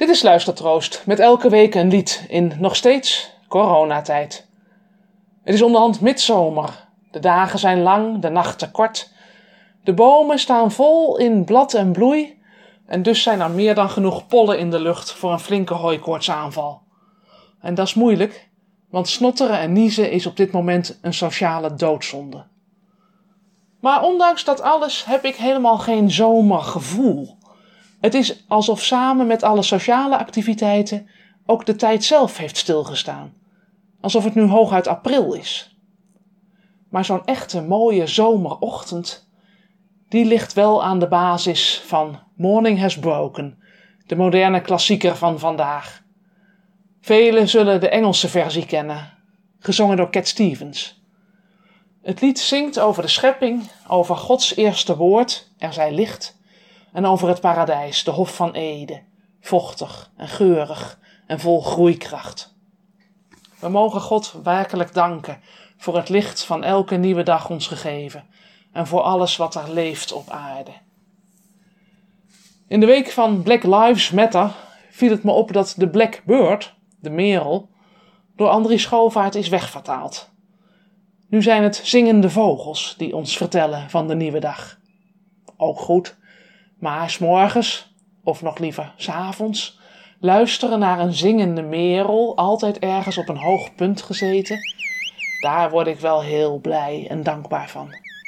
Dit is Luistertroost, met elke week een lied in nog steeds coronatijd. Het is onderhand midzomer. De dagen zijn lang, de nachten kort. De bomen staan vol in blad en bloei en dus zijn er meer dan genoeg pollen in de lucht voor een flinke hooikoortsaanval. En dat is moeilijk, want snotteren en niezen is op dit moment een sociale doodzonde. Maar ondanks dat alles heb ik helemaal geen zomergevoel. Het is alsof samen met alle sociale activiteiten ook de tijd zelf heeft stilgestaan. Alsof het nu hooguit april is. Maar zo'n echte mooie zomerochtend, die ligt wel aan de basis van Morning Has Broken, de moderne klassieker van vandaag. Velen zullen de Engelse versie kennen, gezongen door Cat Stevens. Het lied zingt over de schepping, over Gods eerste woord, er zij licht, en over het paradijs, de Hof van Eden, vochtig en geurig en vol groeikracht. We mogen God werkelijk danken voor het licht van elke nieuwe dag ons gegeven en voor alles wat er leeft op aarde. In de week van Black Lives Matter viel het me op dat de Black Bird, de merel, door Andries Schoovaert is wegvertaald. Nu zijn het zingende vogels die ons vertellen van de nieuwe dag. Ook goed, maar 's morgens, of nog liever 's avonds, luisteren naar een zingende merel, altijd ergens op een hoog punt gezeten, daar word ik wel heel blij en dankbaar van.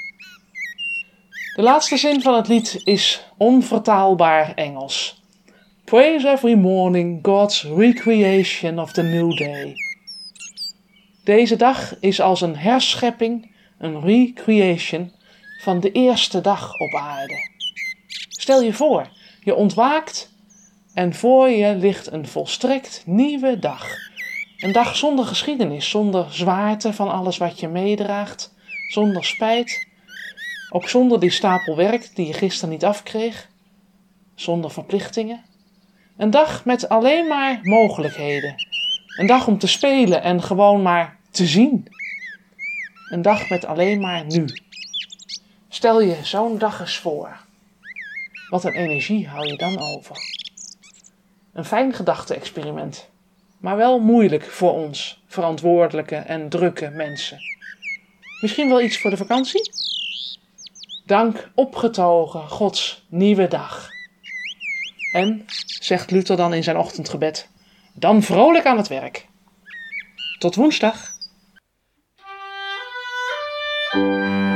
De laatste zin van het lied is onvertaalbaar Engels. Praise every morning God's recreation of the new day. Deze dag is als een herschepping, een recreation van de eerste dag op aarde. Stel je voor, je ontwaakt en voor je ligt een volstrekt nieuwe dag. Een dag zonder geschiedenis, zonder zwaarte van alles wat je meedraagt, zonder spijt. Ook zonder die stapel werk die je gisteren niet afkreeg, zonder verplichtingen. Een dag met alleen maar mogelijkheden. Een dag om te spelen en gewoon maar te zien. Een dag met alleen maar nu. Stel je zo'n dag eens voor. Wat een energie hou je dan over. Een fijn gedachte-experiment. Maar wel moeilijk voor ons, verantwoordelijke en drukke mensen. Misschien wel iets voor de vakantie? Dank opgetogen Gods nieuwe dag. En, zegt Luther dan in zijn ochtendgebed, dan vrolijk aan het werk. Tot woensdag.